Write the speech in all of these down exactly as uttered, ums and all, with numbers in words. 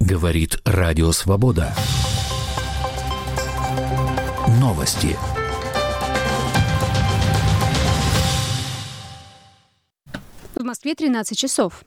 Говорит Радио Свобода. Новости. В Москве тринадцать часов.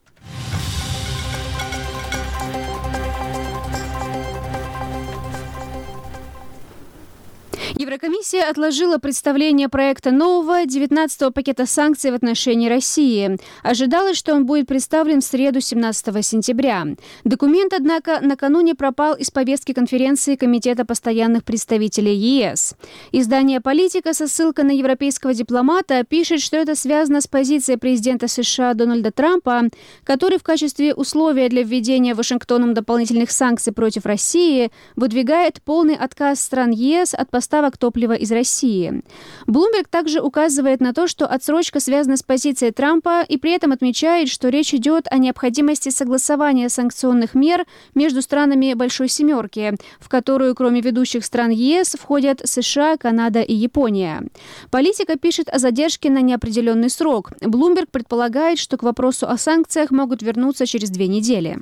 Еврокомиссия отложила представление проекта нового девятнадцатого пакета санкций в отношении России. Ожидалось, что он будет представлен в среду, семнадцатого сентября. Документ, однако, накануне пропал из повестки конференции Комитета постоянных представителей ЕС. Издание «Политика» со ссылкой на европейского дипломата пишет, что это связано с позицией президента США Дональда Трампа, который в качестве условия для введения Вашингтоном дополнительных санкций против России выдвигает полный отказ стран ЕС от поставок топлива из России. Bloomberg также указывает на то, что отсрочка связана с позицией Трампа и при этом отмечает, что речь идет о необходимости согласования санкционных мер между странами Большой Семерки, в которую, кроме ведущих стран ЕС, входят США, Канада и Япония. «Политика» пишет о задержке на неопределенный срок. Bloomberg предполагает, что к вопросу о санкциях могут вернуться через две недели.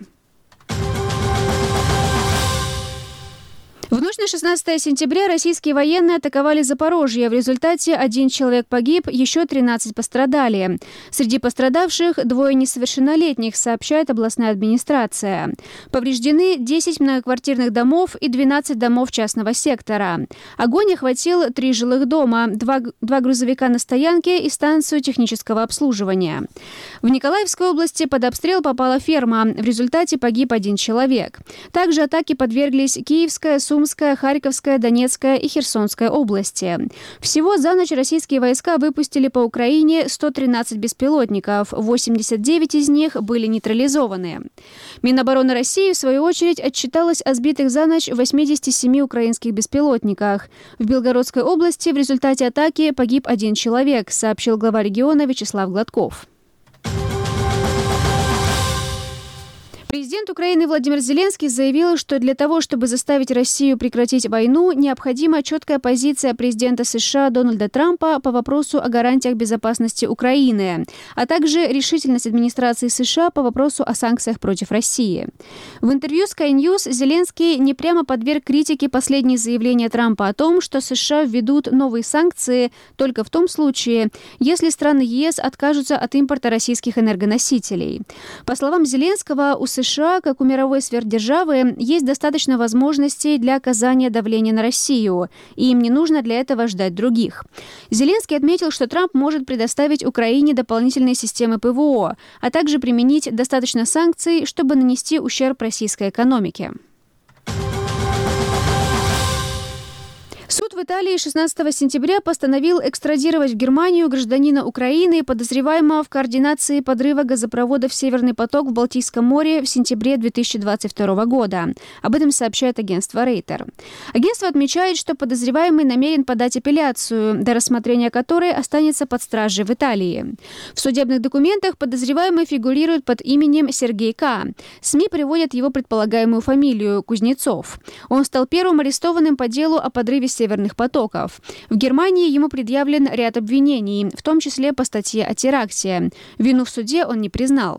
В ночь на шестнадцатое сентября российские военные атаковали Запорожье. В результате один человек погиб, еще тринадцать пострадали. Среди пострадавших двое несовершеннолетних, сообщает областная администрация. Повреждены десять многоквартирных домов и двенадцать домов частного сектора. Огонь охватил три жилых дома, два, два грузовика на стоянке и станцию технического обслуживания. В Николаевской области под обстрел попала ферма. В результате погиб один человек. Также атаке подверглись Киевская, Сумская, Харьковская, Донецкая и Херсонская области. Всего за ночь российские войска выпустили по Украине сто тринадцать беспилотников, восемьдесят девять из них были нейтрализованы. Минобороны России, в свою очередь, отчиталась о сбитых за ночь восьмидесяти семи украинских беспилотниках. В Белгородской области в результате атаки погиб один человек, сообщил глава региона Вячеслав Гладков. Президент Украины Владимир Зеленский заявил, что для того, чтобы заставить Россию прекратить войну, необходима четкая позиция президента США Дональда Трампа по вопросу о гарантиях безопасности Украины, а также решительность администрации США по вопросу о санкциях против России. В интервью Sky News Зеленский непрямо подверг критике последние заявления Трампа о том, что США введут новые санкции только в том случае, если страны ЕС откажутся от импорта российских энергоносителей. По словам Зеленского, у США США, как у мировой сверхдержавы, есть достаточно возможностей для оказания давления на Россию, и им не нужно для этого ждать других. Зеленский отметил, что Трамп может предоставить Украине дополнительные системы ПВО, а также применить достаточно санкций, чтобы нанести ущерб российской экономике. Суд в Италии шестнадцатого сентября постановил экстрадировать в Германию гражданина Украины, подозреваемого в координации подрыва газопровода «Северный поток» в Балтийском море в сентябре две тысячи двадцать второго года. Об этом сообщает агентство Рейтер. Агентство отмечает, что подозреваемый намерен подать апелляцию, до рассмотрения которой останется под стражей в Италии. В судебных документах подозреваемый фигурирует под именем Сергей К. СМИ приводят его предполагаемую фамилию – Кузнецов. Он стал первым арестованным по делу о подрыве «Северных потоков». В Германии ему предъявлен ряд обвинений, в том числе по статье о теракте. Вину в суде он не признал.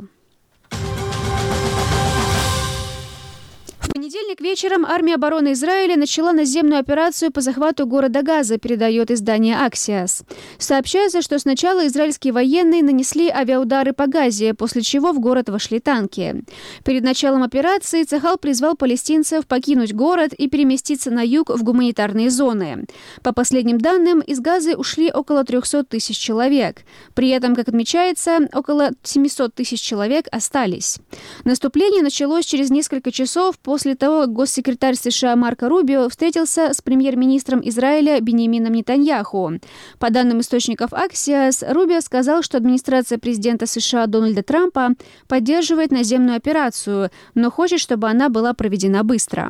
В понедельник вечером армия обороны Израиля начала наземную операцию по захвату города Газа, передает издание Axios. Сообщается, что сначала израильские военные нанесли авиаудары по Газе, после чего в город вошли танки. Перед началом операции Цахал призвал палестинцев покинуть город и переместиться на юг в гуманитарные зоны. По последним данным, из Газы ушли около трехсот тысяч человек. При этом, как отмечается, около семисот тысяч человек остались. Наступление началось через несколько часов после После того, как госсекретарь США Марко Рубио встретился с премьер-министром Израиля Биньямином Нетаньяху. По данным источников Axios, Рубио сказал, что администрация президента США Дональда Трампа поддерживает наземную операцию, но хочет, чтобы она была проведена быстро.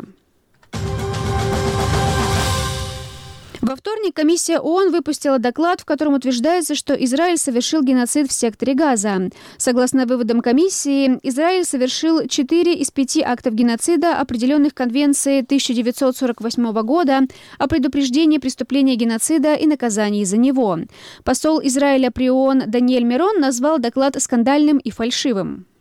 Во вторник комиссия ООН выпустила доклад, в котором утверждается, что Израиль совершил геноцид в секторе Газа. Согласно выводам комиссии, Израиль совершил четыре из пяти актов геноцида, определенных Конвенцией тысяча девятьсот сорок восьмого года о предупреждении преступления геноцида и наказании за него. Посол Израиля при ООН Даниэль Мирон назвал доклад скандальным и фальшивым.